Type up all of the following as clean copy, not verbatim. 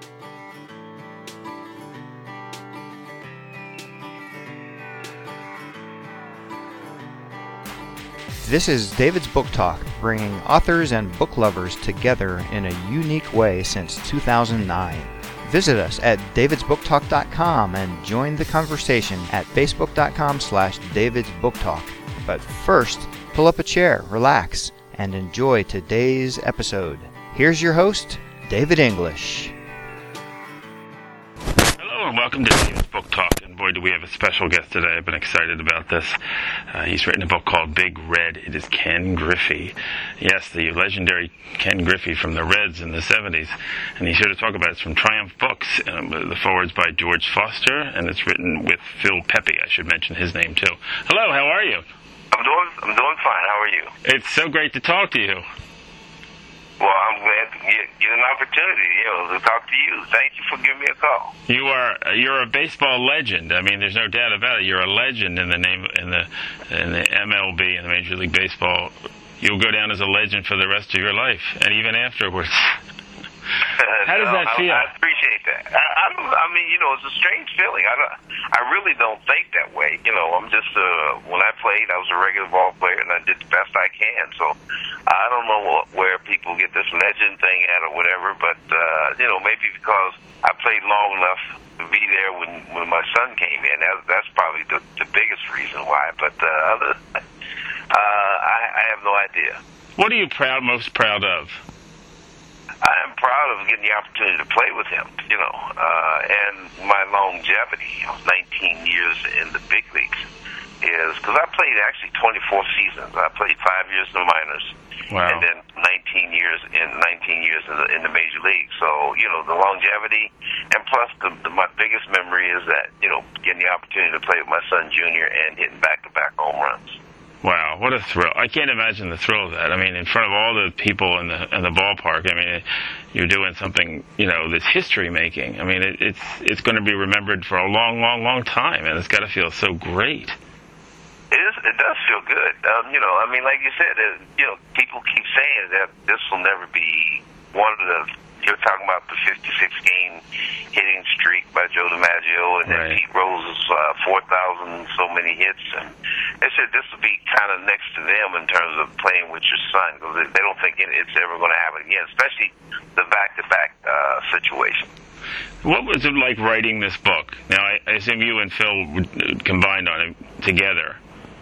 This is David's Book Talk, bringing authors and book lovers together in a unique way since 2009. Visit us at davidsbooktalk.com and join the conversation at facebook.com/davidsbooktalk. But first, pull up a chair, relax, and enjoy today's episode. Here's your host, David English. Hello and welcome to David's Book Talk. And boy, do we have a special guest today. I've been excited about this. He's written a book called Big Red. It is Ken Griffey. Yes, the legendary Ken Griffey from the Reds in the 70s. And he's here to talk about it. It's from Triumph Books. The foreword's by George Foster, and it's written with Phil Pepe. I should mention his name, too. Hello, how are you? I'm doing fine. How are you? It's so great to talk to you. Well, I'm glad to get an opportunity, to talk to you. Thank you for giving me a call. You're a baseball legend. I mean, there's no doubt about it. You're a legend in the MLB, in the Major League Baseball. You'll go down as a legend for the rest of your life, and even afterwards. How does that feel? I appreciate that. I mean, it's a strange feeling. I really don't think that way. I'm just when I played, I was a regular ball player, and I did the best I can. So I don't know where people get this legend thing at or whatever, but maybe because I played long enough to be there when my son came in. That's probably the biggest reason why. But I have no idea. What are you most proud of? I am proud of getting the opportunity to play with him, and my longevity of 19 years in the big leagues is because I played actually 24 seasons. I played 5 years in the minors, wow, and then 19 years in the major league. So the longevity, and plus my biggest memory is that getting the opportunity to play with my son Junior and hitting back-to-back home runs. Wow, what a thrill. I can't imagine the thrill of that. I mean, in front of all the people in the ballpark, I mean, you're doing something, that's history-making. I mean, it's going to be remembered for a long, long, long time, and it's got to feel so great. It does feel good. I mean, like you said, people keep saying that this will never be one of the... You're talking about the 56-game hitting streak by Joe DiMaggio, and then right. Pete Rose's 4,000 so many hits. And they said this will be kind of next to them in terms of playing with your son, because they don't think it's ever going to happen again, especially the back-to-back situation. What was it like writing this book? Now, I assume you and Phil combined on it together.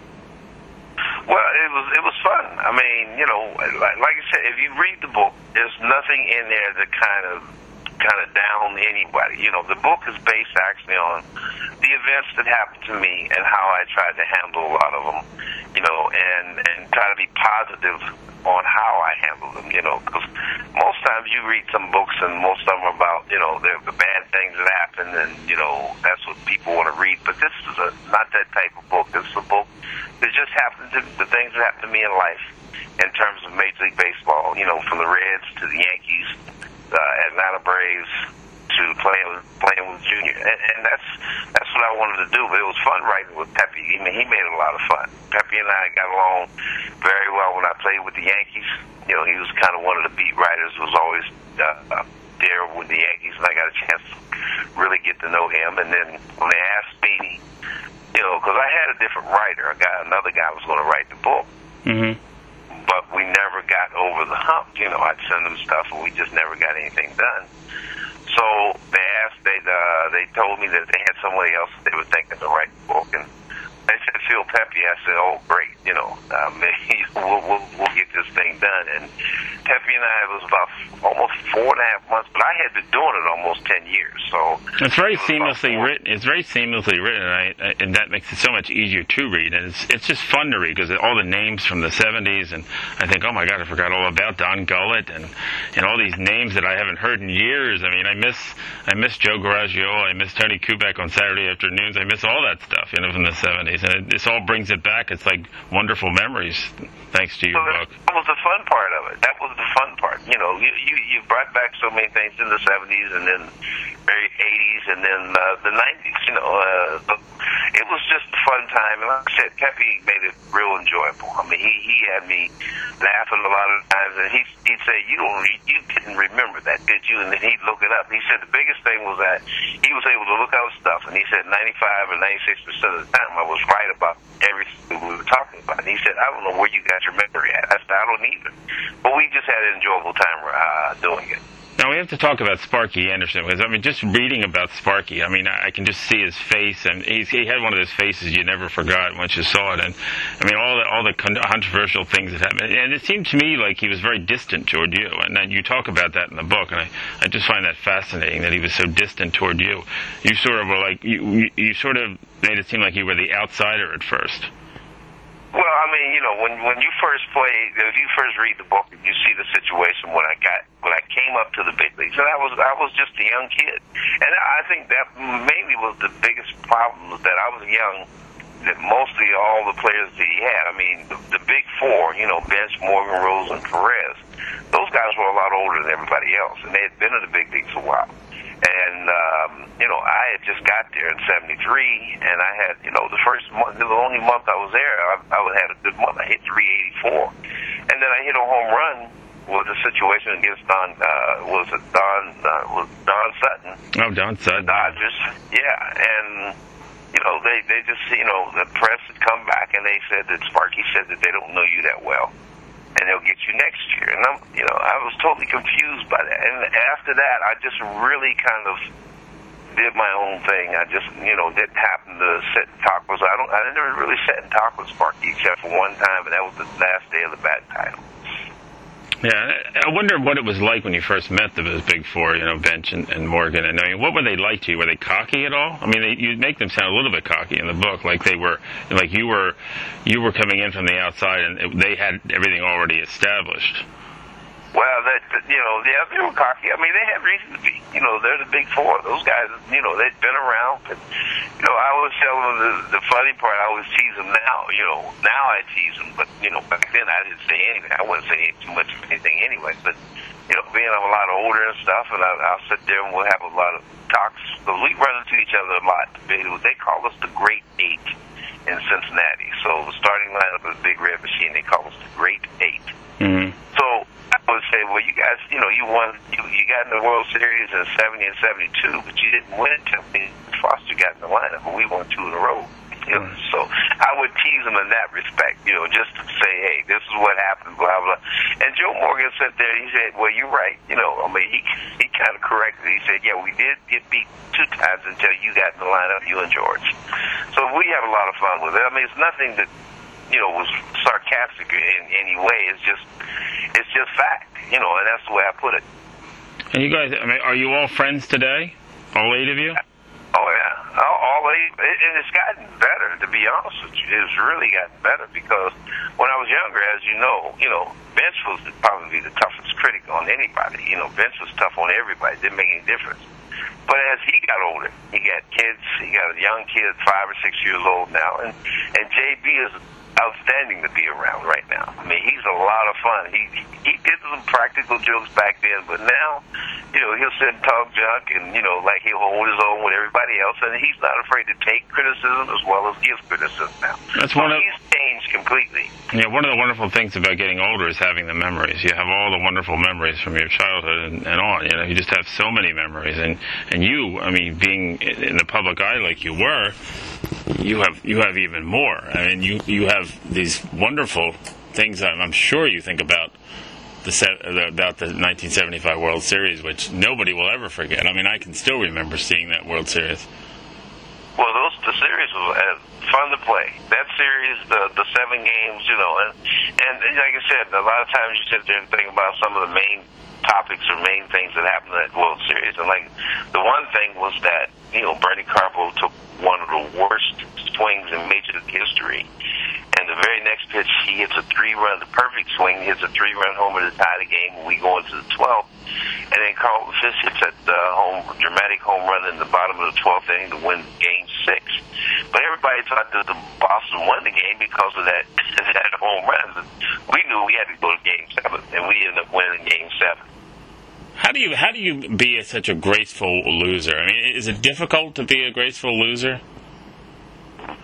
Well, it was fun. I mean, like I said, if you read the book, there's nothing in there that kind of down anybody. The book is based actually on the events that happened to me and how I tried to handle a lot of them, and try to be positive on how I handle them, because most times you read some books and most of them are about, the bad things that happen, and, that's what people want to read. But this is not that type of book. This is a book that just happened to the things that happened to me in life in terms of Major League Baseball, from the Reds to the Yankees, Atlanta Braves, to playing with Junior. And that's what I wanted to do. But it was fun writing with Pepe. I mean, he made it a lot of fun. Pepe and I got along very well when I played with the Yankees. He was kind of one of the beat writers who was always there with the Yankees, and I got a chance to really get to know him. And then when they asked me, because I had a different writer, another guy was going to write the book. Mm-hmm. But we never got over the hump. I'd send them stuff, and we just never got anything done. So they told me that they had somebody else that they were thinking to write the book, and they said Phil Pepe. I said, oh, great, maybe we'll get this thing done. And Pepe and I, it was about almost 4.5 months, but I had been doing it almost 10 years. So it's very seamlessly written. It's very seamlessly written, and that makes it so much easier to read. And it's just fun to read because all the names from the 70s, and I think, oh my God, I forgot all about Don Gullett and all these names that I haven't heard in years. I mean, I miss Joe Garagiola, I miss Tony Kubek on Saturday afternoons. I miss all that stuff, from the 70s, and this all brings it back. It's like wonderful memories thanks to your book. That was the fun part of it. That was the fun part. You brought back so many things in the 70s and then very 80s and then the 90s. it was just a fun time. And like I said, Pepe made it real enjoyable. I mean, he had me laughing a lot of times, and he'd say, you didn't remember that, did you? And then he'd look it up. He said the biggest thing was that he was able to look up stuff, and he said 95 or 96% of the time I was right about everything we were talking about. And he said, I don't know where you got your memory at. I said, I don't either. But we just had an enjoyable time doing it. Now, we have to talk about Sparky Anderson, because, I mean, just reading about Sparky, I mean, I can just see his face, and he had one of those faces you never forgot once you saw it, and, I mean, all the controversial things that happened, and it seemed to me like he was very distant toward you, and then you talk about that in the book, and I just find that fascinating, that he was so distant toward you. You sort of were like, you sort of made it seem like you were the outsider at first. Well, I mean, you know, when you first if you first read the book, you see the situation when I came up to the big leagues, and I was just a young kid, and I think that mainly was the biggest problem, that I was young, that mostly all the players that he had. I mean, the big four, you know, Bench, Morgan, Rose, and Perez, those guys were a lot older than everybody else, and they had been in the big leagues a while. And, you know, I had just got there in 73, and I had, you know, the only month I was there, I had a good month. I hit 384. And then I hit a home run with a situation against Don Sutton. Oh, Don Sutton. The Dodgers. Yeah, and, you know, they just, you know, the press had come back, and they said that Sparky said that they don't know you that well, and they'll get you next year. And I was totally confused by that. And after that, I just really kind of did my own thing. I just, you know, didn't happen to sit and talk with. I never really sat and talked with Sparky except for one time, and that was the last day of the bat title. Yeah, I wonder what it was like when you first met those big four, you know, Bench and Morgan. And I mean, what were they like to you? Were they cocky at all? I mean, you make them sound a little bit cocky in the book, like they were, like you were coming in from the outside, and they had everything already established. Well, you know, yeah, they were cocky. I mean, they had reason to be. You know, they're the big four. Those guys, you know, they'd been around. But, you know, I always tell them the funny part. I always tease them now. You know, now I tease them, but you know, back then I didn't say anything. I wouldn't say too much of anything anyway. But you know, being I'm a lot older and stuff, and I'll sit there and we'll have a lot of talks. So we run into each other a lot. They call us the Great Eight in Cincinnati. So the starting lineup of the Big Red Machine, they call us the Great Eight. Mm-hmm. So I would say, well, you guys, you know, you got in the World Series in 70 and 72, but you didn't win it until Foster got in the lineup, and we won 2 in a row. You know, so I would tease him in that respect, you know, just to say, hey, this is what happened, blah, blah. And Joe Morgan sat there, he said, well, you're right. You know, I mean, he kind of corrected. He said, yeah, we did get beat 2 times until you got in the lineup, you and George. So we have a lot of fun with it. I mean, it's nothing that, you know, was sarcastic in any way. It's just fact, you know, and that's the way I put it. And you guys, I mean, are you all friends today? All 8 of you? Oh, yeah. All 8. And it's gotten better, to be honest with you. It's really gotten better because when I was younger, as you know, Bench was probably the toughest critic on anybody. You know, Bench was tough on everybody. It didn't make any difference. But as he got older, he got kids. He got a young kid, 5 or 6 years old now. And JB is outstanding to be around right now. I mean, he's a lot of fun. He did some practical jokes back then, but now, you know, he'll sit and talk junk, and you know, like he'll hold his own with everybody else, and he's not afraid to take criticism as well as give criticism now. That's he's changed completely. Yeah, one of the wonderful things about getting older is having the memories. You have all the wonderful memories from your childhood and on. You know, you just have so many memories, and you, I mean, being in the public eye like you were, you have even more. I mean, you have these wonderful things that I'm sure you think about the 1975 World Series, which nobody will ever forget. I mean, I can still remember seeing that World Series. Well, the series was fun to play. That series, the 7 games, you know, and like I said, a lot of times you sit there and think about some of the main topics or main things that happened in that World Series. And like the one thing was that, you know, Bernie Carpo took one of the worst swings in Major League history. And the very next pitch, he hits a 3-run, the perfect swing, hits a 3-run homer to tie the game, and we go into the 12th. And then Carlton Fisk hits that dramatic home run in the bottom of the 12th inning to win Game 6. But everybody thought that the Boston won the game because of that home run. But we knew we had to go to Game 7, and we ended up winning Game 7. How do you be such a graceful loser? I mean, is it difficult to be a graceful loser?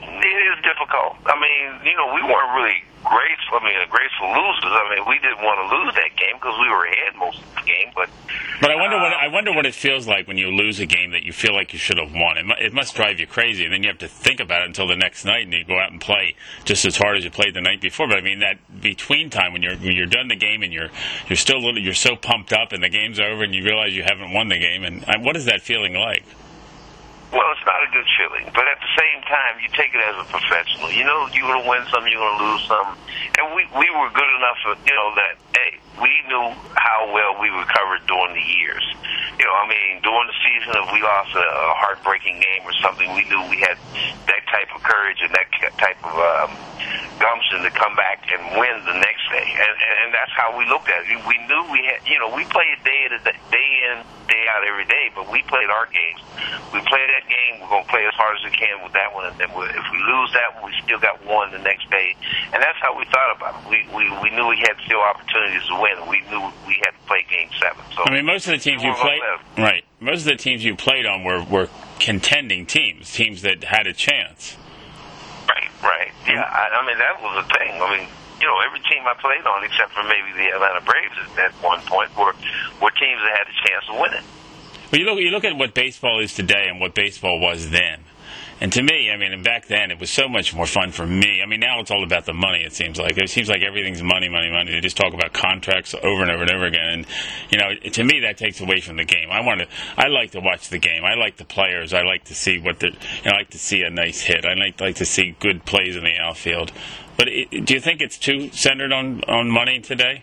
difficult. I mean, we weren't really graceful losers. I mean, we didn't want to lose that game because we were ahead most of the game. But I wonder what it feels like when you lose a game that you feel like you should have won. It must drive you crazy, and then you have to think about it until the next night, and you go out and play just as hard as you played the night before. But I mean, that between time when you're done the game and you're so pumped up, and the game's over, and you realize you haven't won the game, and what is that feeling like? Well, it's not a good feeling, but at the same time, you take it as a professional. You're going to win some, you're going to lose some. And we were good enough, that, hey, we knew how well we recovered during the years. During the season, if we lost a heartbreaking game or something, we knew we had that type of courage and that type of gumption to come back and win the next day. And that's how we looked at it. We knew we had, we played day in, day out every day, but we played our games. We played that game, we're going to play as hard as we can with that one, and then if we lose that one, we still got one the next day. And that's how we thought about it. We knew we had still opportunities to win. We knew we had to play Game 7. So I mean, most of the teams you played, right? Most of the teams you played on were contending teams that had a chance. Right. Yeah, I mean, that was the thing. I mean, every team I played on, except for maybe the Atlanta Braves at one point, were teams that had a chance of winning. But you look at what baseball is today and what baseball was then. And to me, I mean, and back then, it was so much more fun for me. I mean, now it's all about the money, it seems like. It seems like everything's money. They just talk about contracts over and over and over again. And, to me, that takes away from the game. I like to watch the game. I like the players. I like to see I like to see a nice hit. I like to see good plays in the outfield. But do you think it's too centered on money today?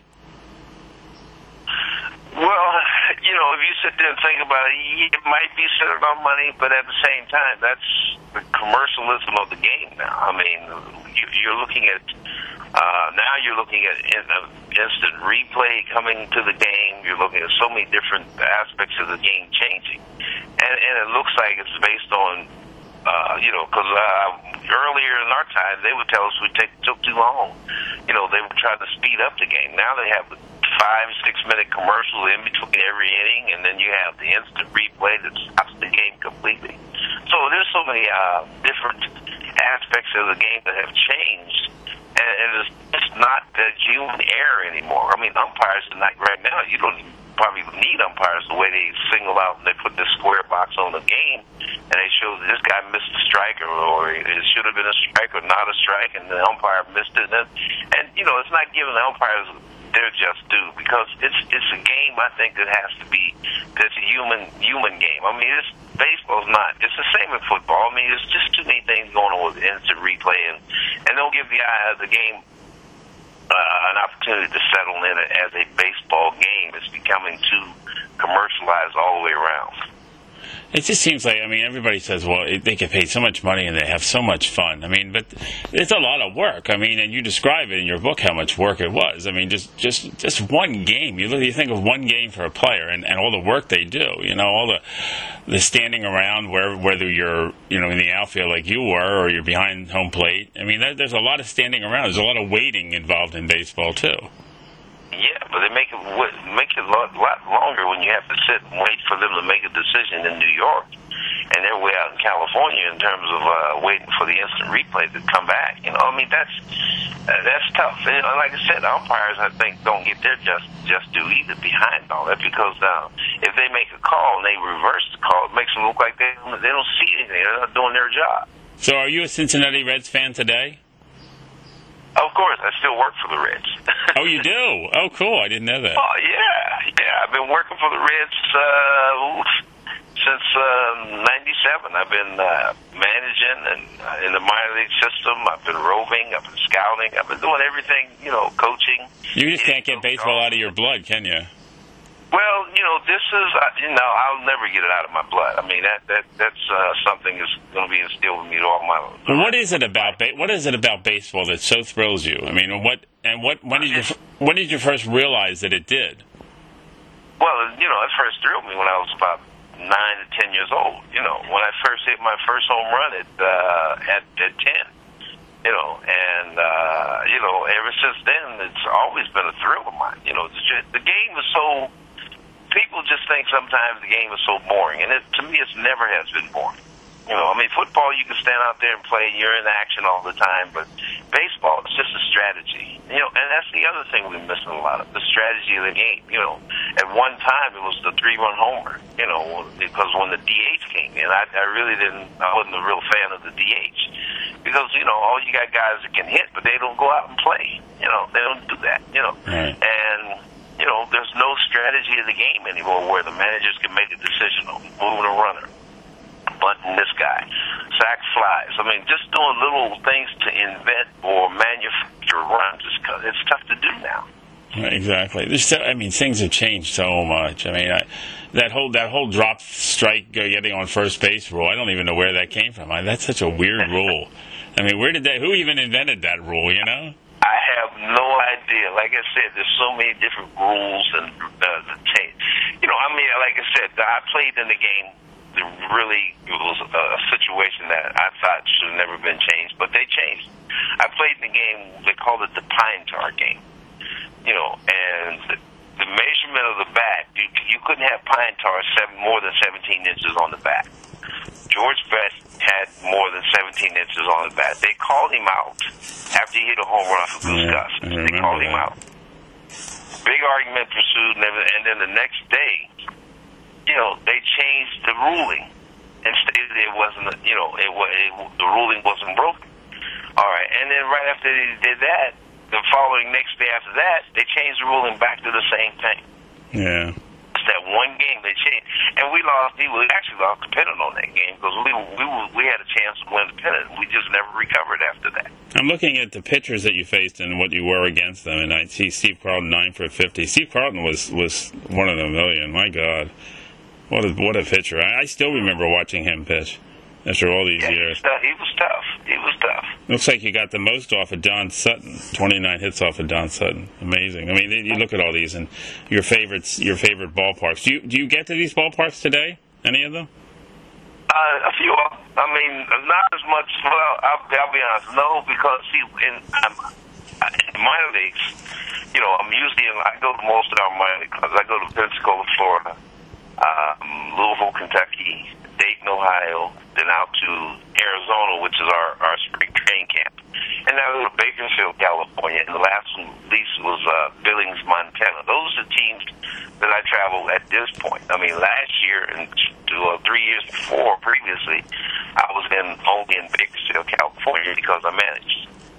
Well, if you sit there and think about it, it might be centered on money, but at the same time, that's the commercialism of the game now. I mean, you're looking at now you're looking at instant replay coming to the game. You're looking at so many different aspects of the game changing, and it looks like it's based on because earlier in our time they would tell us we took too long. They would try to speed up the game. Now they have 5-6 minute commercial in between every inning, and then you have the instant replay that stops the game completely. So there's so many different aspects of the game that have changed, and it's just not that human error anymore. I mean, umpires tonight, right now, you don't probably need umpires the way they single out and they put this square box on the game, and they show that this guy missed a strike, or it should have been a strike or not a strike, and the umpire missed it. And it's not giving the umpires their just due, because it's a game, I think, that's a human game. I mean, baseball's not. It's the same in football. I mean, there's just too many things going on with instant replay, and don't give the game an opportunity to settle in as a baseball game. It's becoming too commercialized all the way around. It just seems like, I mean, everybody says, well, they get paid so much money and they have so much fun. I mean, but it's a lot of work. I mean, and you describe it in your book how much work it was. I mean, just one game. You think of one game for a player and all the work they do. All the standing around whether you're in the outfield like you were or you're behind home plate. I mean, there's a lot of standing around. There's a lot of waiting involved in baseball too. Yeah, but they make it a lot longer when you have to sit and wait for them to make a decision in New York, and they're way out in California in terms of waiting for the instant replay to come back. I mean, that's tough. And like I said, umpires, I think, don't get their just due either behind all that, because if they make a call and they reverse the call, it makes them look like they don't see anything. They're not doing their job. So, are you a Cincinnati Reds fan today? Of course, I still work for the Reds. Oh, you do? Oh, cool. I didn't know that. Oh, yeah. I've been working for the Reds since '97. I've been managing and in the minor league system. I've been roving. I've been scouting. I've been doing everything, coaching. You just can't get baseball out of your blood, can you? Well, this is, I'll never get it out of my blood. I mean, that's something that's going to be instilled in me all my life. Well, what is it about baseball that so thrills you? I mean, when did you first realize that it did? Well, it first thrilled me when I was about 9 to 10 years old. When I first hit my first home run at 10. And ever since then, it's always been a thrill of mine. The game is so. People just think sometimes the game is so boring, and to me, it never has been boring. You know, I mean, football, you can stand out there and play, and you're in action all the time, but baseball, it's just a strategy. You know, and that's the other thing we're missing a lot of, the strategy of the game. You know, at one time, it was the 3-run homer, you know, because when the DH came in, I wasn't a real fan of the DH. Because, you know, all you got guys that can hit, but they don't go out and play. You know, they don't do that, you know. Right. And, you know, there's no strategy of the game anymore where the managers can make a decision on moving a runner, button this guy, sack flies. I mean, just doing little things to invent or manufacture runs, it's tough to do now. Exactly. Things have changed so much. I mean, that whole drop strike getting on first base rule, I don't even know where that came from. That's such a weird rule. I mean, who even invented that rule, you know? I have no idea. Like I said, there's so many different rules and the change. You know, I mean, like I said, I played in the game. It was a situation that I thought should have never been changed, but they changed. I played in the game, they called it the pine tar game. You know, and the measurement of the bat, you couldn't have pine tar more than 17 inches on the bat. George Best had more than 17 inches on the bat. They called him out after he hit a home run for Goose Gus. They called him out. Big argument pursued, and then the next day, you know, they changed the ruling and stated it wasn't, you know, the ruling wasn't broken. All right, and then right after they did that, the following next day after that, they changed the ruling back to the same thing. Yeah. It's that one game they changed, and we actually lost the pennant on that game because we had a chance to win the pennant. We just never recovered after that. I'm looking at the pitchers that you faced and what you were against them, and I see Steve Carlton 9 for 50. Steve Carlton was one of a million. My God, what a pitcher! I still remember watching him pitch after all these years. He was tough. Looks like you got the most off of Don Sutton. 29 hits off of Don Sutton. Amazing. I mean, you look at all these and your favorite ballparks. Do you get to these ballparks today? Any of them? A few of them. I mean, not as much. Well, I'll be honest. No, because in minor leagues, you know, I go to most of our minor league clubs. I go to Pensacola, Florida, Louisville, Kentucky, Dayton, Ohio, then out to Arizona, which is our spring training camp. And now I go to Bakersfield, California, and the last lease was Billings, Montana. Those are the teams that I traveled at this point. I mean, last year and 3 years before, previously, I was only in Bakersfield, California, because I managed.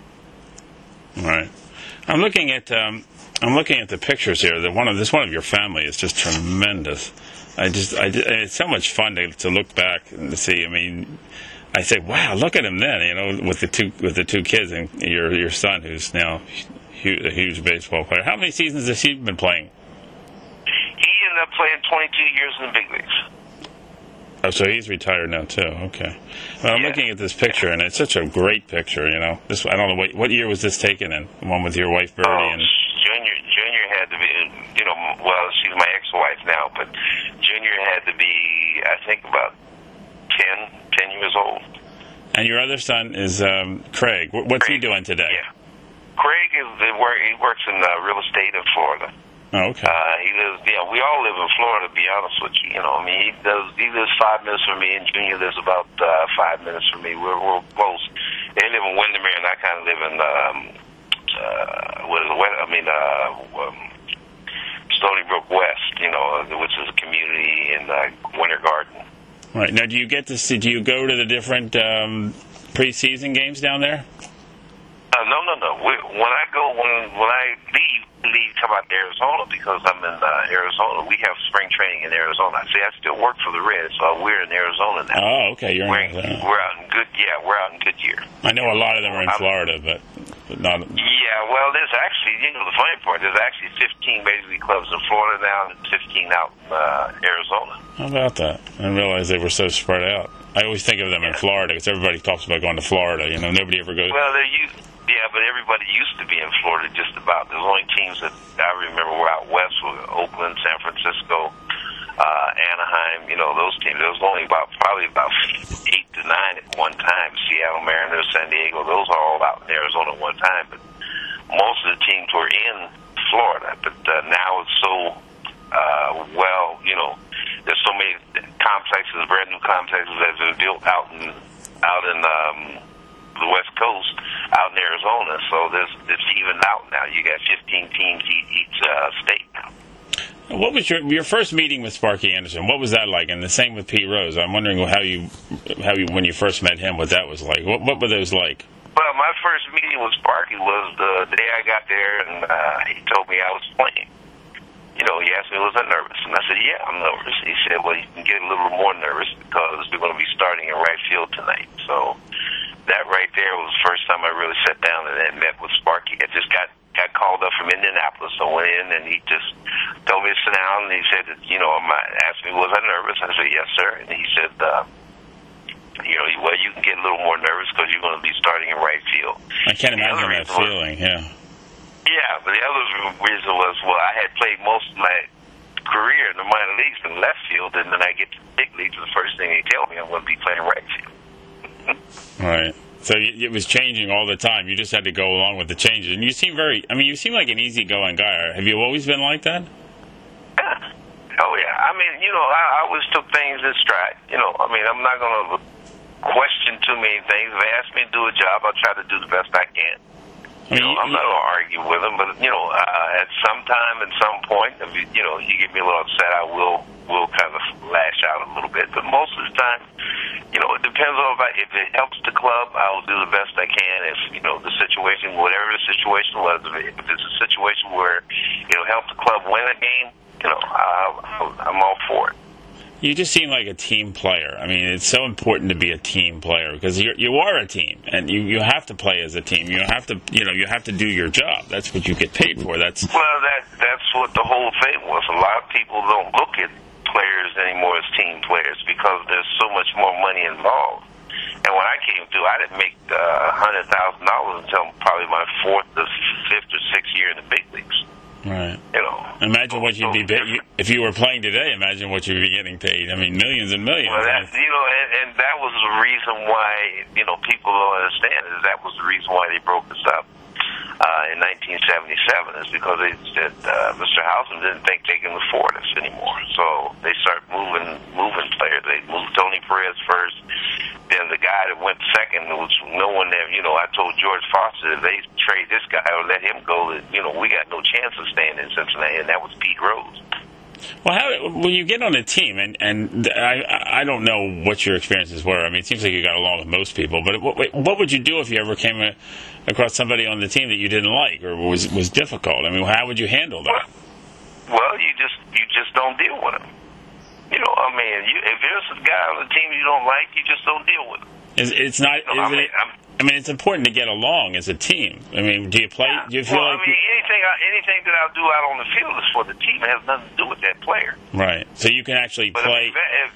Right. I'm looking at the pictures here. One of your family is just tremendous. It's so much fun to look back and to see. I mean, I say, wow, look at him then. You know, with the two kids and your son, who's now a huge baseball player. How many seasons has he been playing? He ended up playing 22 years in the big leagues. Oh, so he's retired now too. Okay. Well, I'm looking at this picture, and it's such a great picture. You know, I don't know what year was this taken in? The one with your wife Birdie and Junior had to be. You know, well, she's my ex-wife now, but Junior had to be, I think, about 10 years old. And your other son is Craig. What's he doing today? Yeah, Craig he works in real estate in Florida. Oh, okay. He lives. Yeah, we all live in Florida. To be honest with you, you know, I mean, he lives 5 minutes from me, and Junior lives about 5 minutes from me. We're close. They live in Windermere, and I kind of live in Stony Brook West. You know, which is a community in Winter Garden. Right. Now, do you go to the different preseason games down there? No. When I leave, come out to Arizona because I'm in Arizona. We have spring training in Arizona. See, I still work for the Reds, so we're in Arizona now. Oh, okay. You're in Arizona. We're out in Goodyear. I know a lot of them are in Florida, but not. Yeah, well, there's actually, you know, the funny part, there's actually 15 Major League clubs in Florida now and 15 out in Arizona. How about that? I didn't realize they were so spread out. I always think of them in Florida because everybody talks about going to Florida. You know, nobody ever goes. Well, but everybody used to be in Florida just about. There's only teams that I remember were out west were Oakland, San Francisco, Anaheim, you know, those teams. There was only probably about 8 to 9 at one time. Seattle Mariners, San Diego, those are all out in Arizona at one time. But most of the teams were in Florida. But now it's so, you know, there's so many complexes, brand new complexes that have been built out in the West Coast, out in Arizona. So it's even out now. You got 15 teams each state now. What was your first meeting with Sparky Anderson? What was that like? And the same with Pete Rose. I'm wondering how you when you first met him, what that was like. What were those like? Well, my first meeting with Sparky was the day I got there, and he told me I was playing. You know, he asked me, was I nervous? And I said, yeah, I'm nervous. He said, well, you can get a little more nervous because you're going to be starting in right field tonight. So that right there was the first time I really sat down and met with Sparky. I just got called up from Indianapolis. So I went in, and he just told me to sit down, and he said, asked me, was I nervous? I said, yes, sir. And he said, well, you can get a little more nervous because you're going to be starting in right field. I can't imagine that feeling, yeah. Yeah, but the other reason was, well, I had played most of my career in the minor leagues in left field, and then I get to the big leagues, and the first thing they tell me, I'm going to be playing right field. Right. So it was changing all the time. You just had to go along with the changes. And you seem you seem like an easygoing guy. Have you always been like that? Yeah. Oh, yeah. I mean, I always took things in stride. I'm not going to question too many things. If they ask me to do a job, I'll try to do the best I can. I'm not going to argue with them, but, at some time, at some point, if you get me a little upset, I will kind of lash out a little bit. But most of the time, it depends on if it helps the club, I will do the best I can. If, the situation, whatever the situation was, if it's a situation where it'll help the club win a game, I'm all for it. You just seem like a team player. I mean, it's so important to be a team player because you are a team, and you have to play as a team. You have to do your job. That's what you get paid for. That's what the whole thing was. A lot of people don't look at players anymore as team players because there's so much more money involved. And when I came through, I didn't make $100,000 until probably my fourth or fifth or sixth year in the big leagues. Right. Imagine what you'd be if you were playing today. Imagine what you'd be getting paid. I mean, millions and millions. Well, and that was the reason why people don't understand is that was the reason why they broke us up in 1977 is because they said Mr. Housen didn't think they can afford us anymore. So they started moving players. They moved Tony Perez first. Then the guy that went second was no one there. I told George Foster if they trade this guy or let him go, we got no chance of staying in Cincinnati, and that was Pete Rose. Well, when you get on a team, and I don't know what your experiences were. I mean, it seems like you got along with most people. But what would you do if you ever came across somebody on the team that you didn't like or was difficult? I mean, how would you handle that? Well, you just don't deal with him. If there's a guy on the team you don't like, you just don't deal with him. It's not. It's important to get along as a team. I mean, do you play? Yeah. Do you feel like anything that I'll do out on the field is for the team. It has nothing to do with that player. Right. So you can actually play.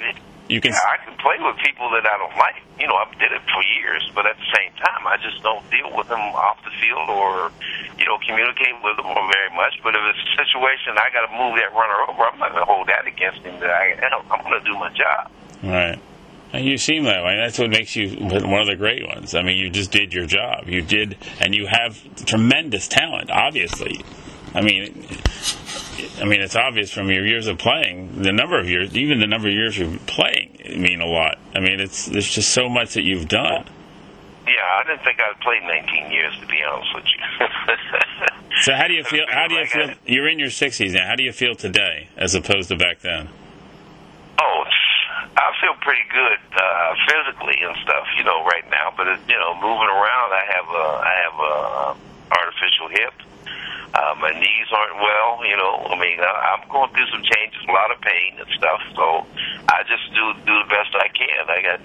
I can play with people that I don't like. I did it for years, but at the same time, I just don't deal with them off the field or communicate with them very much. But if it's a situation I got to move that runner over, I'm not going to hold that against him. I'm going to do my job. Right. And you seem that way. That's what makes you one of the great ones. I mean, you just did your job. You did, and you have tremendous talent, obviously. I mean, it's obvious from your years of playing, the number of years you're playing, mean a lot. I mean, there's just so much that you've done. Yeah, I didn't think I'd played 19 years, to be honest with you. So how do you feel? You're in your 60s now. How do you feel today as opposed to back then? Oh, I feel pretty good physically and stuff, right now. But moving around, I have a artificial hip. My knees aren't well, I'm going through some changes, a lot of pain and stuff. So I just do the best I can. I got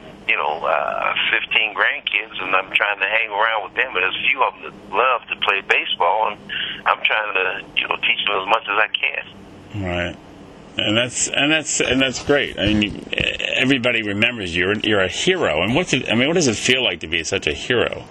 15 grandkids, and I'm trying to hang around with them. And there's a few of them that love to play baseball, and I'm trying to teach them as much as I can. Right. And that's great. I mean, everybody remembers you're a hero. And what does it feel like to be such a hero?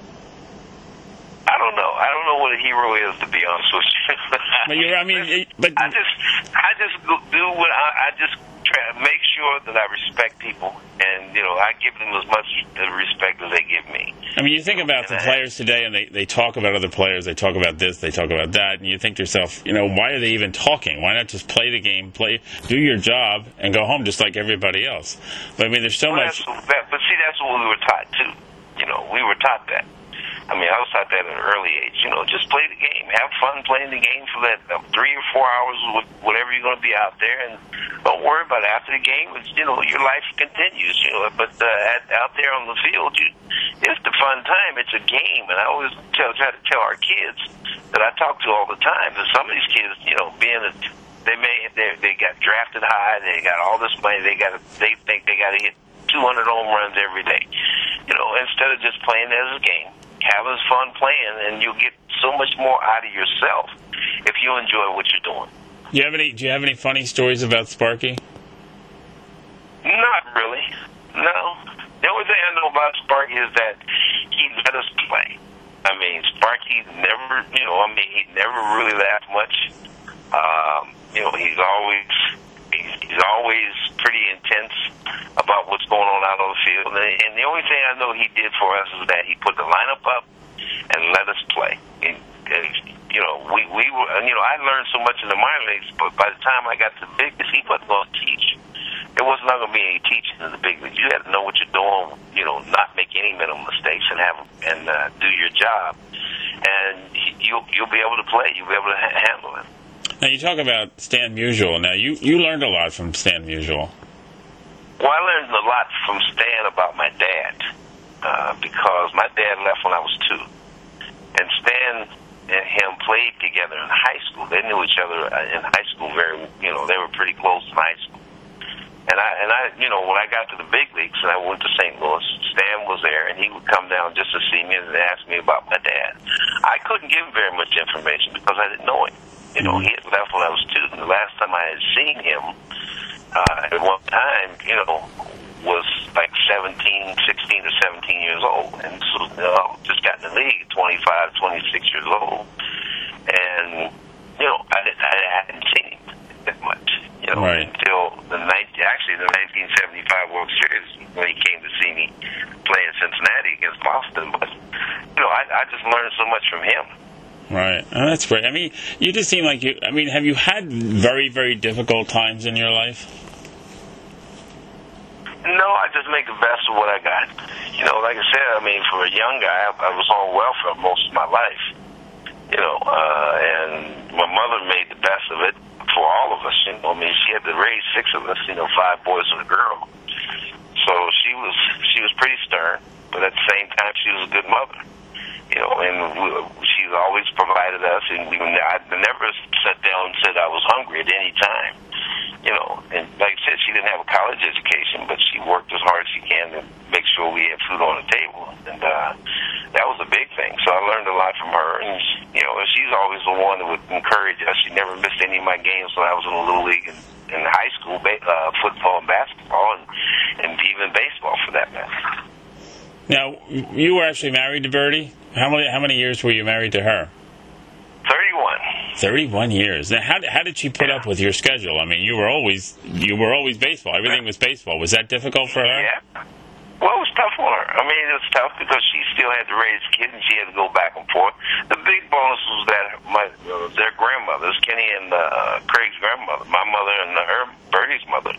I don't know. I don't know what a hero is, to be honest with you. But I just do what I just make sure that I respect people, and I give them as much respect as they give me. I mean, you think about the players today, and they talk about other players. They talk about this, they talk about that, and you think to yourself, why are they even talking? Why not just play the game, do your job, and go home just like everybody else? But I mean, there's so much. But see, that's what we were taught too. We were taught that. I mean, I was taught that at an early age. Just play the game. Have fun playing the game for that 3 or 4 hours, whatever you're going to be out there, and don't worry about it. After the game, your life continues. But out there on the field, it's the fun time. It's a game, and I always try to tell our kids that I talk to all the time that some of these kids, being that they got drafted high, they got all this money, they think they got to hit 200 home runs every day. Instead of just playing it as a game, having fun playing, and you'll get so much more out of yourself if you enjoy what you're doing. Do you have any funny stories about Sparky? Not really. No. The only thing I know about Sparky is that he let us play. I mean, Sparky never, he never really laughed much. He's always pretty intense about what's going on out on the field. And the only thing I know he did for us is that he put the lineup up and let us play. And, we were, I learned so much in the minor leagues, but by the time I got to the big leagues, he wasn't going to teach. There was not going to be any teaching in the big leagues. You had to know what you're doing, not make any mental mistakes and do your job. And you'll be able to play. You'll be able to handle it. Now, you talk about Stan Musial. Now, you learned a lot from Stan Musial. Well, I learned a lot from Stan about my dad because my dad left when I was 2. And Stan and him played together in high school. They knew each other in high school they were pretty close in high school. And I when I got to the big leagues and I went to St. Louis, Stan was there, and he would come down just to see me and ask me about my dad. I couldn't give him very much information because I didn't know him. He had left when I was 2. And the last time I had seen him, at one time, was like 16 or 17 years old. And so just got in the league at 25, 26 years old. And, I hadn't seen him that much, right. Until the 1975 World Series when he came to see me play in Cincinnati against Boston. But, I just learned so much from him. Right. Oh, that's great. I mean, you just seem like have you had very, very difficult times in your life? No, I just make the best of what I got. Like I said, for a young guy, I was on welfare most of my life. And my mother made the best of it for all of us. She had to raise 6 of us, 5 boys and a girl. So she was pretty stern, but at the same time, she was a good mother. And she's always provided us, and I never sat down and said I was hungry at any time. And like I said, she didn't have a college education, but she worked as hard as she can to make sure we had food on the table. And that was a big thing. So I learned a lot from her. And, she's always the one that would encourage us. She never missed any of my games when I was in the Little League and in high school, football and basketball, and even baseball for that matter. Now, you were actually married to Birdie? How many years were you married to her? 31. 31 years. Now, how did she put up with your schedule? I mean, you were always baseball. Everything was baseball. Was that difficult for her? Yeah. Well, it was tough for her. It was tough because she still had to raise kids and she had to go back and forth. The big bonus was that their grandmothers, Kenny and Craig's grandmother, my mother and Birdie's mother,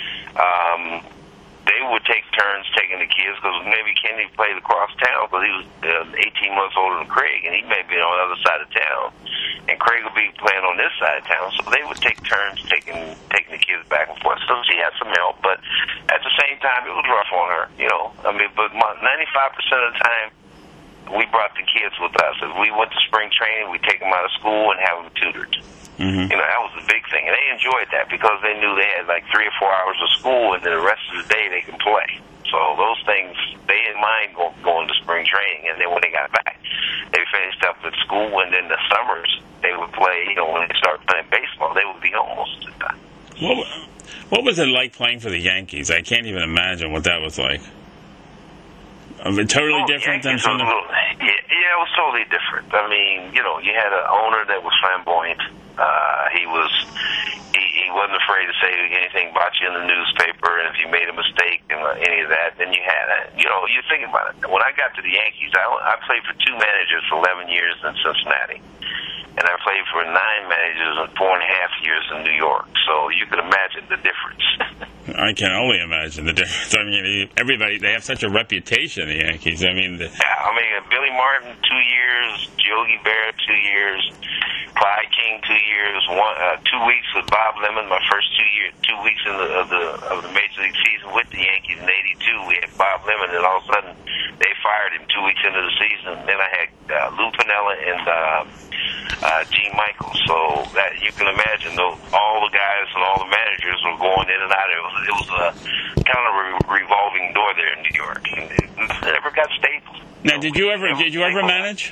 they would take turns taking the kids because maybe Kenny played across town because he was 18 months older than Craig, and he may be on the other side of town, and Craig would be playing on this side of town. So they would take turns taking the kids back and forth. So she had some help, but at the same time, it was rough on her, But 95% of the time, we brought the kids with us. If we went to spring training, we take them out of school and have them tutored. Mm-hmm. That was the big thing. And they enjoyed that because they knew they had like 3 or 4 hours of school and then the rest of the day they can play. So those things, they didn't mind going to spring training. And then when they got back, they finished up at school, and then the summers they would play, when they started playing baseball, they would be home most of the time. What was it like playing for the Yankees? I can't even imagine what that was like. Totally different than some. Yeah, it was totally different. You had an owner that was flamboyant. He he wasn't afraid to say anything about you in the newspaper, and if you made a mistake and any of that, then you had it. You know, you think about it. When I got to the Yankees, I played for 2 managers for 11 years in Cincinnati, and I played for 9 managers and 4.5 years in New York. So you can imagine the difference. I can only imagine the difference. I mean, everybody, they have such a reputation, the Yankees. I mean, Billy Martin, 2 years, Yogi Berra, 2 years, Clyde King, 2 years, 2 weeks with Bob Lemon. My first 2 weeks of the Major League season with the Yankees in '82, we had Bob Lemon, and all of a sudden they fired him 2 weeks into the season. Then I had Lou Piniella and Gene Michaels. So that you can imagine, all the guys and all the managers were going in and out. It was a kind of a revolving door there in New York. And it never got stable. Now, did you ever manage?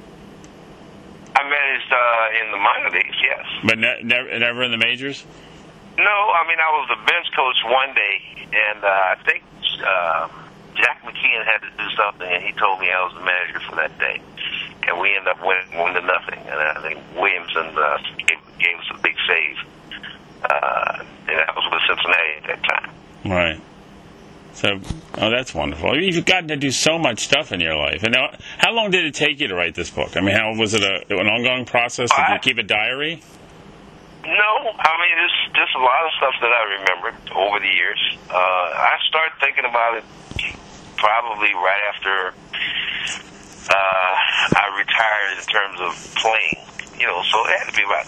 I managed in the minor leagues, yes. But never in the majors? No, I mean, I was a bench coach one day, and I think Jack McKeon had to do something, and he told me I was the manager for that day. And we ended up winning 1-0, and I think Williamson gave us a big save. And I was with Cincinnati at that time. Right. So, that's wonderful. You've gotten to do so much stuff in your life. And now, how long did it take you to write this book? I mean, how was it an ongoing process? Did you keep a diary? No, I mean, it's just a lot of stuff that I remembered over the years. I started thinking about it probably right after I retired in terms of playing. You know, so it had to be about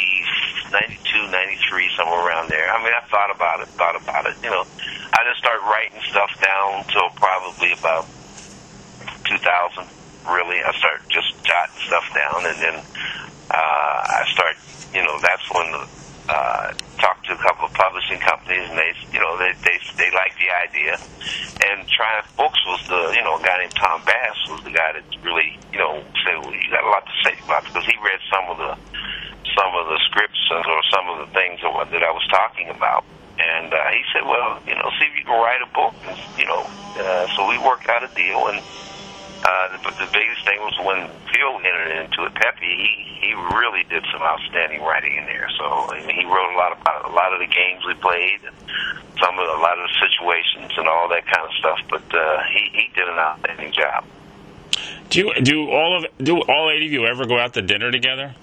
92, 93, somewhere around there. I mean, I thought about it. You know, I didn't start writing stuff down until probably about 2000, really. I started just jotting stuff down, and then I started, you know, that's when talked to a couple of publishing companies, and they liked the idea. And Triumph Books was a guy named Tom Bass was the guy that really, said, well, you got a lot to say about it, because he read some of the scripts or some of the things that I was talking about. And he said, well, see if you can write a book. So we worked out a deal, and but the biggest thing was when Phil entered into it. Pepe, he really did some outstanding writing in there. So he wrote a lot about a lot of the games we played, and a lot of the situations and all that kind of stuff. But he did an outstanding job. Do all 8 of you ever go out to dinner together?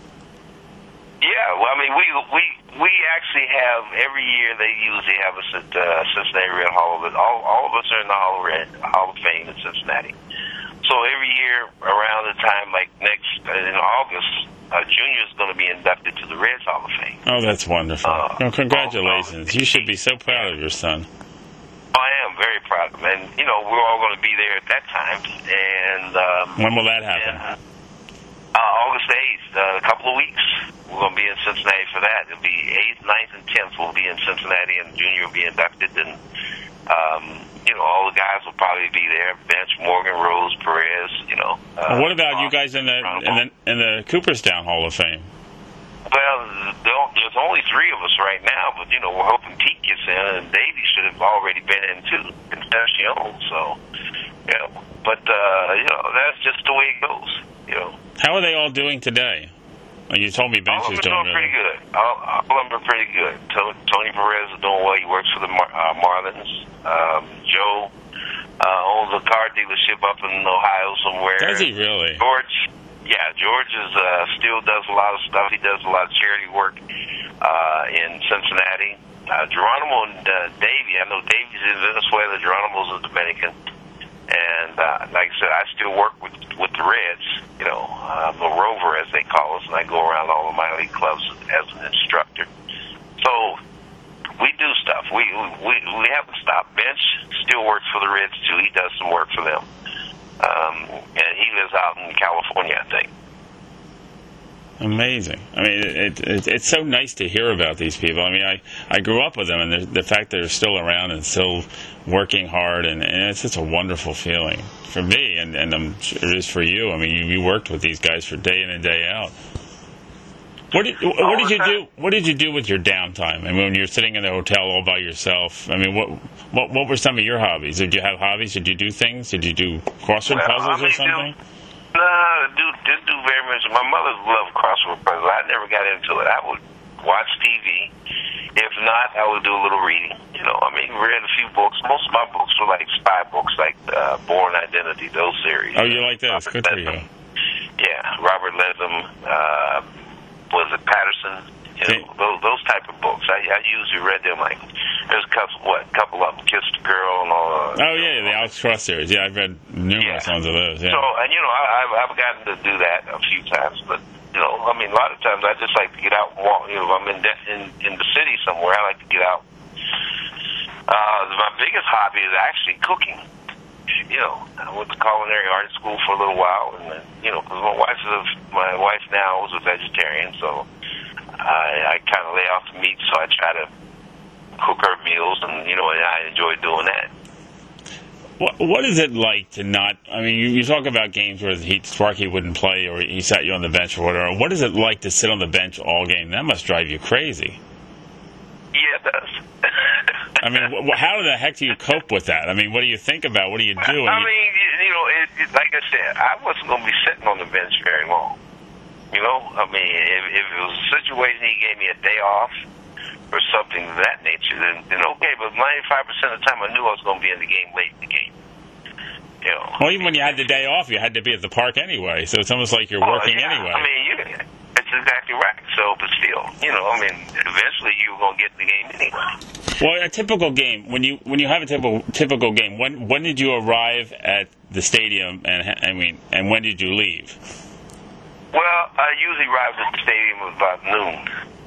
Yeah, well, I mean, we actually have every year. They usually have us at Cincinnati Red Hall. All of us are in the Hall of Fame in Cincinnati. So every year around the time, like in August, Junior is going to be inducted to the Reds Hall of Fame. Oh, that's wonderful! Congratulations! You should be so proud of your son. I am very proud of him, and we're all going to be there at that time. And when will that happen? August 8th, a couple of weeks. We're going to be in Cincinnati for that. It'll be 8th, 9th, and 10th. We'll be in Cincinnati, and Junior will be inducted, and all the guys will probably be there. Bench, Morgan, Rose, Perez. What about you guys in the Cooperstown Hall of Fame? Well, there's only 3 of us right now, but we're hoping Pete gets in, and Davey should have already been in too. Concepcion, so but that's just the way it goes. How are they all doing today? You told me Bench is doing pretty good. All of them are pretty good. Tony Perez is doing well. He works for the Marlins. Joe owns a car dealership up in Ohio somewhere. Does he really? George still does a lot of stuff. He does a lot of charity work in Cincinnati. Geronimo and Davey. I know Davey's in Venezuela. Geronimo's a Dominican. And like I said, I still work with the Reds. I'm a rover, as they call us, and I go around all the minor league clubs as an instructor. So we do stuff. We haven't stopped. Bench still works for the Reds too. He does some work for them, and he lives out in California, I think. Amazing. I mean, it's so nice to hear about these people. I mean, I grew up with them, and the fact that they're still around and still working hard, and it's just a wonderful feeling for me, and I'm sure it is for you. I mean, you worked with these guys for day in and day out. What did you do? What did you do with your downtime? I mean, when you're sitting in the hotel all by yourself. I mean, what were some of your hobbies? Did you have hobbies? Did you do things? Did you do crossword puzzles or something? No, didn't do very much. My mother loved crossword puzzles. I never got into it. I would watch TV. If not, I would do a little reading. I mean, read a few books. Most of my books were like spy books, like Born Identity, those series. Oh, you like those? Good for you. Yeah, Robert Lesum, was it Patterson? Those type of books. I usually read them. Like, there's a couple of them, Kissed a Girl and all. Oh yeah, the Alex Cross series. Yeah, I've read numerous ones of those. Yeah. So, and I've gotten to do that a few times, but I mean, a lot of times I just like to get out and walk. If I'm in the city somewhere, I like to get out. My biggest hobby is actually cooking. I went to culinary art school for a little while, and then, because my wife now is a vegetarian, so I kind of lay off the meat, so I try to cook her meals, and and I enjoy doing that. What is it like to not? I mean, you talk about games where Sparky wouldn't play, or he sat you on the bench, or whatever. What is it like to sit on the bench all game? That must drive you crazy. Yeah, it does. I mean, how the heck do you cope with that? I mean, what do you think about? What do you do? I mean, like I said, I wasn't going to be sitting on the bench very long. I mean, if it was a situation he gave me a day off or something of that nature, then okay. But 95% of the time, I knew I was going to be in the game late in the game. Well, even when you had the day off, you had to be at the park anyway. So it's almost like you're working anyway. I mean, that's exactly right. So, but still, I mean, eventually you're going to get in the game anyway. Well, a typical game, when you have a typical game, when did you arrive at the stadium, and when did you leave? Well, I usually arrived at the stadium about noon,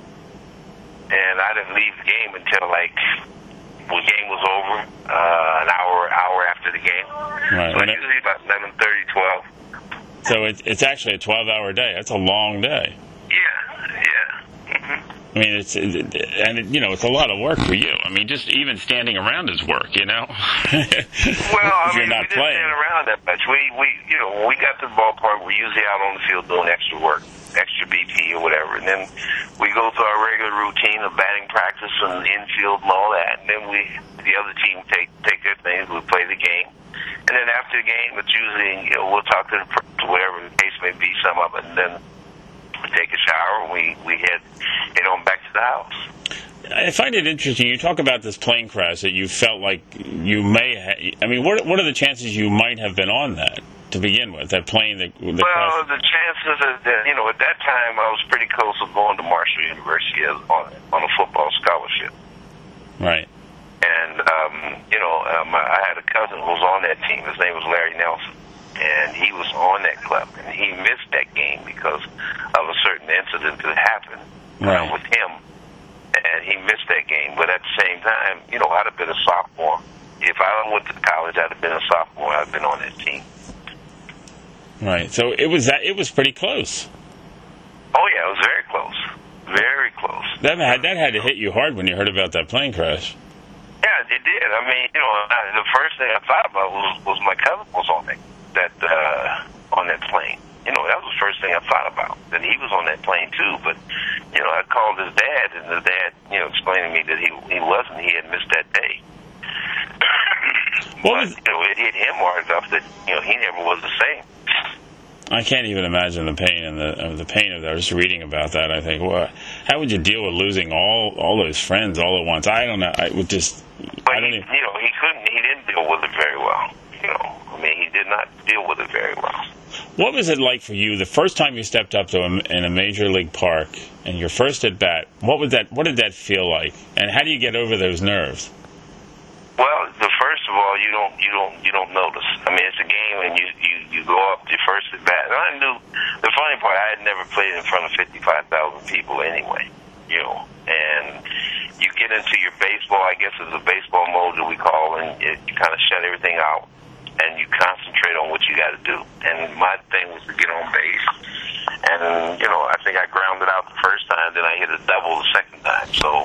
and I didn't leave the game until the game was over, an hour after the game. Right. So usually about 11:30, 12. So it's actually a 12-hour day. That's a long day. Yeah. Mm-hmm. I mean, it's a lot of work for you. I mean, just even standing around is work, Well, I mean, we didn't stand around that much. When we got to the ballpark, we're usually out on the field doing extra work, extra BP or whatever, and then we go through our regular routine of batting practice and infield and all that, and then the other team take their things, we play the game, and then after the game, it's usually we'll talk to the whatever the case may be, some of it, and then we take a shower and we head on back to the house. I find it interesting. You talk about this plane crash that you felt like you may I mean, what are the chances you might have been on that to begin with? That plane that well, the chances are that, at that time I was pretty close to going to Marshall University on a football scholarship. Right. And, I had a cousin who was on that team. His name was Larry Nelson. And he was on that club. And he missed that game because of a certain incident that happened with him. And he missed that game. But at the same time, I'd have been a sophomore. If I went to college, I'd have been a sophomore. I'd have been on that team. Right. So it was pretty close. Oh, yeah, it was very close. Very close. That had to hit you hard when you heard about that plane crash. Yeah, it did. I mean, the first thing I thought about was my cousin was on that plane. That was the first thing I thought about. That he was on that plane too. But I called his dad, and his dad, explained to me that he wasn't. He had missed that day. It hit him hard enough that he never was the same. I can't even imagine the pain and the pain of that. Just reading about that, I think, well, how would you deal with losing all those friends all at once? I don't know. I would just. But he couldn't. He didn't deal with it very well. He did not deal with it very well. What was it like for you the first time you stepped up to in a major league park and your first at bat? What did that feel like? And how do you get over those nerves? Well, first of all, you don't notice. I mean, it's a game, and you go up to first at bat. And I knew the funny part. I had never played in front of 55,000 people anyway. And you get into your baseball. I guess it's a baseball mode that we call, and you kind of shut everything out, and you concentrate on what you got to do. And my thing was to get on base. And I think I grounded out the first time, then I hit a double the second time. So.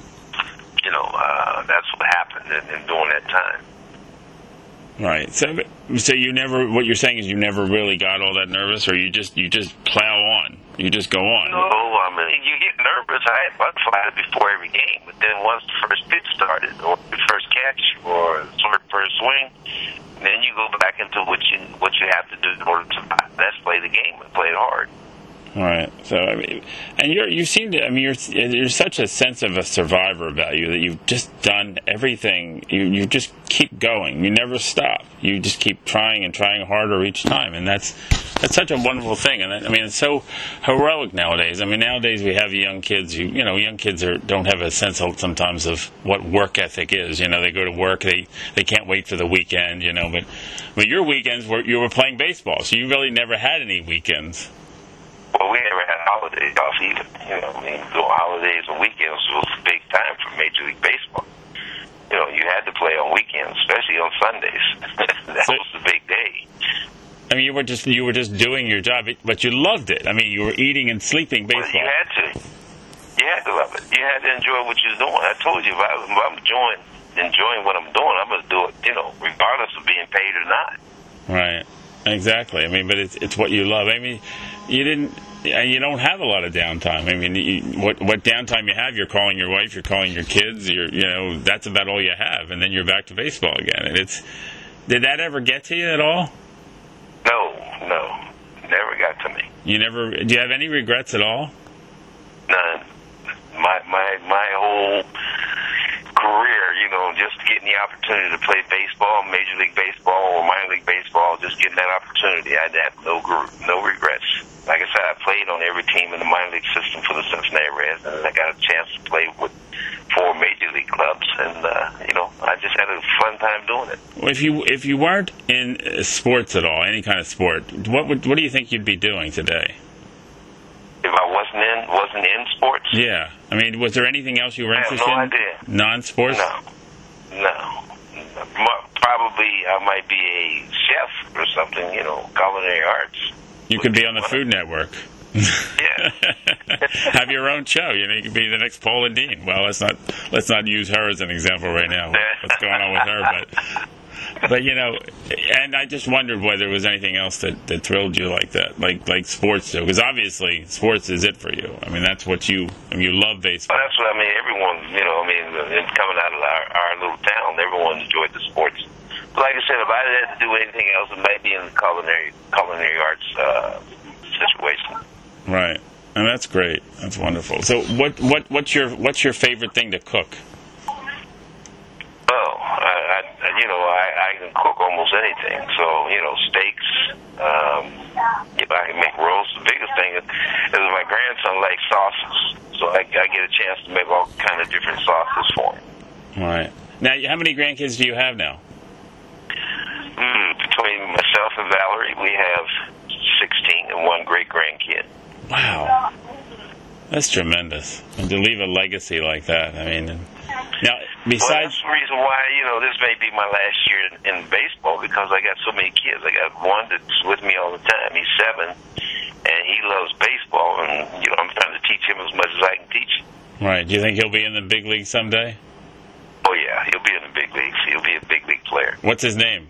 That's what happened during that time. Right. So you never. What you're saying is you never really got all that nervous, or you just plow on. You just go on. No, I mean you get nervous. I had butterflies before every game, but then once the first pitch started, or the first catch, or the first swing, then you go back into what you have to do in order to let's play the game and play it hard. Right. So I mean, and you seem to. I mean, you're such a sense of a survivor about you that you've just done everything. You just keep going. You never stop. You just keep trying and trying harder each time, and that's such a wonderful thing. And I mean, it's so heroic nowadays. I mean, nowadays we have young kids. Young kids don't have a sense sometimes of what work ethic is. You know, they go to work. They can't wait for the weekend. You know, but your weekends you were playing baseball, so you really never had any weekends. Well, we never had holidays off either. Doing holidays and weekends was a big time for Major League Baseball. You had to play on weekends, especially on Sundays. That was the big day. I mean, you were just doing your job, but you loved it. I mean, you were eating and sleeping baseball. Well, you had to. You had to love it. You had to enjoy what you're doing. I told you, if I'm enjoying what I'm doing, I'm going to do it, regardless of being paid or not. Right. Exactly. I mean, but it's what you love. I mean, you don't have a lot of downtime. I mean, what downtime you have, you're calling your wife, you're calling your kids, that's about all you have, and then you're back to baseball again. And did that ever get to you at all? No, never got to me. Do you have any regrets at all? None. My whole career, just getting the opportunity to play baseball, Major League Baseball or minor league baseball, just getting that opportunity, I had no regrets. Like I said, I played on every team in the minor league system for the Cincinnati Reds, and I got a chance to play with 4 major league clubs, and I just had a fun time doing it. Well, if you weren't in sports at all, any kind of sport, what do you think you'd be doing today? If I wasn't in sports? Yeah. I mean, was there anything else you were interested in? I have no idea. Non-sports? No. Probably I might be a chef or something, culinary arts. You could be on the Food Network. Yeah. Have your own show. You could be the next Paula Deen. Well, let's not use her as an example right now. What's going on with her? But and I just wondered whether there was anything else that thrilled you like that, like sports too, because obviously sports is it for you. I mean, that's what you love baseball. Well, that's what I mean. Everyone, coming out of our little town, everyone enjoyed the sports. But like I said, if I had to do anything else, it might be in the culinary arts situation. Right, and that's great. That's wonderful. So, what's your favorite thing to cook? Oh, I can cook almost anything. So, steaks. I can make roasts. The biggest thing is my grandson likes sauces, so I get a chance to make all kind of different sauces for him. Right. Now, how many grandkids do you have now? Between myself and Valerie, we have 16 and 1 great grandkid. Wow. That's tremendous. And to leave a legacy like that, I mean, now, besides... Well, that's the reason why, this may be my last year in baseball, because I got so many kids. I got one that's with me all the time. He's 7, and he loves baseball, and, I'm trying to teach him as much as I can teach him. Right. Do you think he'll be in the big league someday? Oh, yeah. He'll be in the big leagues. He'll be a big league player. What's his name?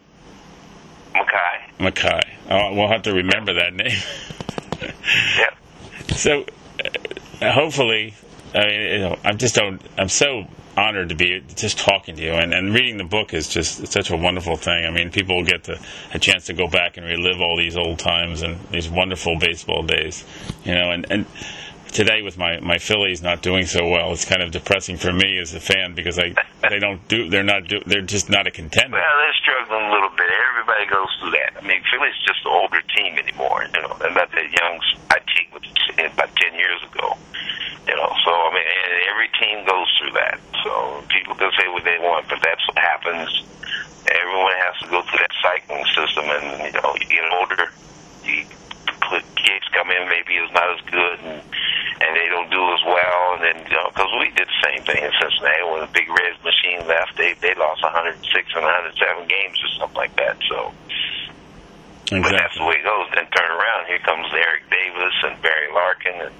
Makai. Oh, we'll have to remember that name. Yeah. So, hopefully, I mean, I'm so honored to be just talking to you, and reading the book is just such a wonderful thing. I mean, people will get a chance to go back and relive all these old times and these wonderful baseball days, and today with my Phillies not doing so well, it's kind of depressing for me as a fan, because they're just not a contender. Well, they're struggling a little bit. Everybody goes through that. I mean, Philly's just an older team anymore. They're not that young I team about 10 years ago. So I mean, and every team goes through that. So people can say what they want, but that's what happens. Everyone has to go through that cycling system, and you get older. Kids come in, maybe it's not as good, and they don't do as well. And then, because we did the same thing in Cincinnati when the Big Reds machine left, they lost 106 and 107 games or something like that. So, exactly. But that's the way it goes. Then turn around, here comes Eric Davis and Barry Larkin and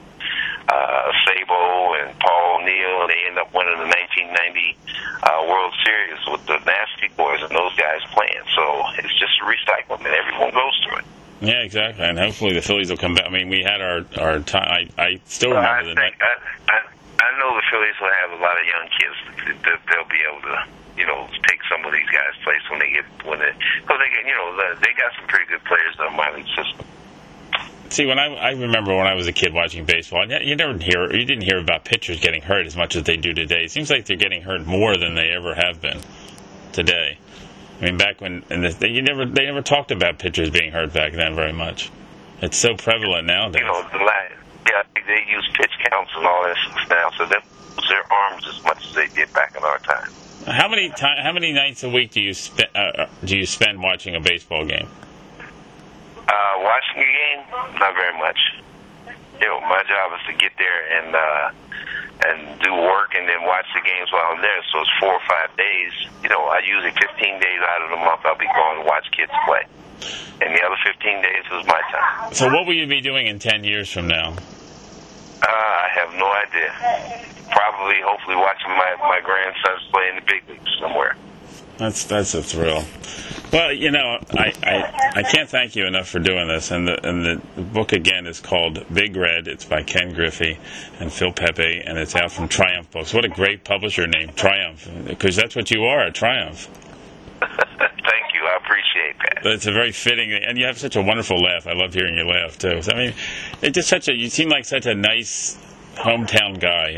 Sabo and Paul O'Neill, and they end up winning the 1990 World Series with the Nasty Boys and those guys playing. So it's just a recycling, and everyone goes through it. Yeah, exactly, and hopefully the Phillies will come back. I mean, we had our time. I still remember the night. I know the Phillies will have a lot of young kids that they'll be able to, take some of these guys' place because they got some pretty good players in the minor league system. See, when I remember when I was a kid watching baseball, you didn't hear about pitchers getting hurt as much as they do today. It seems like they're getting hurt more than they ever have been today. I mean, back when they never talked about pitchers being hurt back then very much. It's so prevalent nowadays. They use pitch counts and all that stuff now, so they use their arms as much as they did back in our time. How many nights a week do you spend watching a baseball game? Watching a game, not very much. My job is to get there and do work and then watch the games while I'm there. So it's 4 or 5 days. I usually 15 days out of the month I'll be going to watch kids play, and the other 15 days is my time. So what will you be doing in 10 years from now? I have no idea. Probably, hopefully, watching my grandsons play in the big leagues somewhere. That's a thrill. Well, I can't thank you enough for doing this. And the book again is called Big Red. It's by Ken Griffey and Phil Pepe, and it's out from Triumph Books. What a great publisher name, Triumph, because that's what you are, a Triumph. Thank you. I appreciate that. But it's a very fitting, and you have such a wonderful laugh. I love hearing you laugh too. So, I mean, it's just you seem like such a nice hometown guy,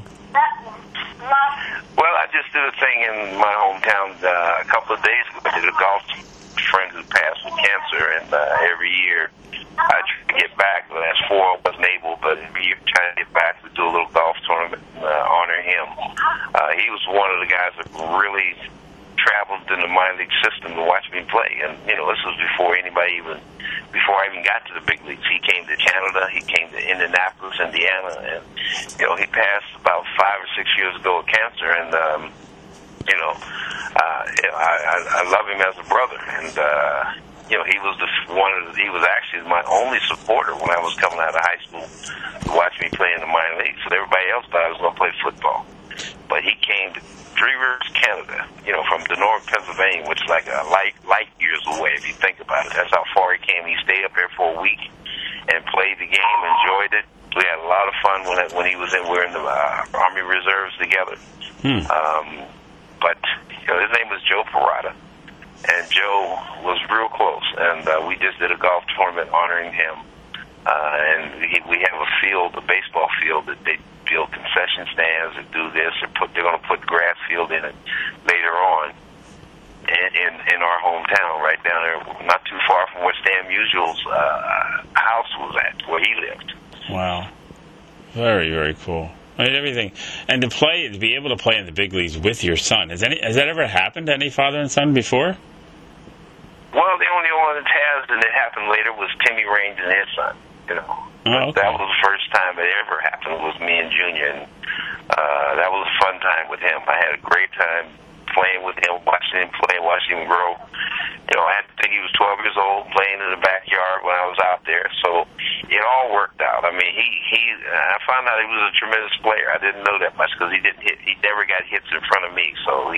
Well, I just did a thing in my hometown a couple of days ago. I did a golf friend who passed with cancer, and every year I try to get back. The last 4 I wasn't able, but every year trying to get back to do a little golf tournament and honor him. He was one of the guys that really traveled in the minor league system to watch me play, and this was before I even got to the big leagues. He came to Canada, he came to Indianapolis, Indiana, and he passed about 5 or 6 years ago with cancer, and I love him as a brother, and he was actually my only supporter when I was coming out of high school to watch me play in the minor leagues. So everybody else thought I was going to play football, but he came to Three Rivers, Canada, from Denora, Pennsylvania, which is like light years away if you think about it. That's how far he came. He stayed up there for a week and played the game, enjoyed it. We had a lot of fun when he was in. We were in the Army Reserves together. But his name was Joe Parada, and Joe was real close. And we just did a golf tournament honoring him. And we have a baseball field that they build concession stands and do this, and they're going to put grass field in it later on in our hometown, right down there, not too far from where Stan Musial's house was at, where he lived. Wow, very, very cool. I mean, everything, and to be able to play in the big leagues with your son. Has that ever happened to any father and son before? Well, the only one that has, and it happened later, was Timmy Raines and his son. Oh, okay. That was the first time it ever happened was me and Junior, and that was a fun time with him. I had a great time playing with him, watching him play, watching him grow. I think he was 12 years old, playing in the backyard when I was out there, so it all worked out. I mean, I found out he was a tremendous player. I didn't know that much because he never got hits in front of me, so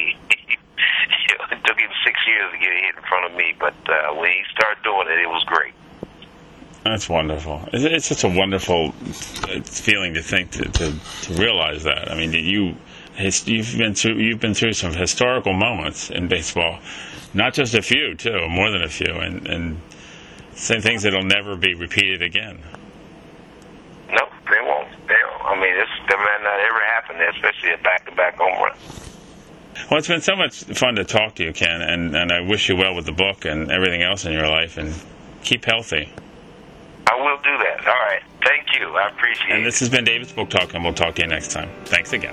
it took him 6 years to get a hit in front of me, but when he started doing it, it was great. That's wonderful. It's such a wonderful feeling to think to realize that. I mean, you've been through some historical moments in baseball, not just a few, too, more than a few, and some things that'll never be repeated again. No, they won't. I mean, that might not ever happen, especially a back-to-back home run. Well, it's been so much fun to talk to you, Ken, and I wish you well with the book and everything else in your life, and keep healthy. I will do that. All right. Thank you. I appreciate it. And this has been David's Book Talk, and we'll talk to you next time. Thanks again.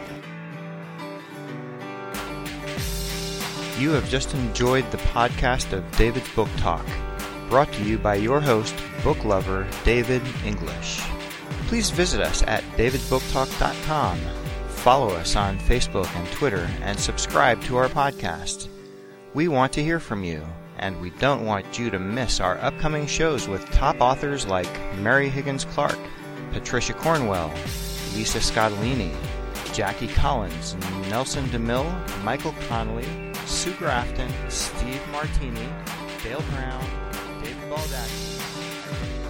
You have just enjoyed the podcast of David's Book Talk, brought to you by your host, book lover David English. Please visit us at davidsbooktalk.com, follow us on Facebook and Twitter, and subscribe to our podcast. We want to hear from you, and we don't want you to miss our upcoming shows with top authors like Mary Higgins Clark, Patricia Cornwell, Lisa Scottolini, Jackie Collins, Nelson DeMille, Michael Connolly, Sue Grafton, Steve Martini, Dale Brown, David Baldacci.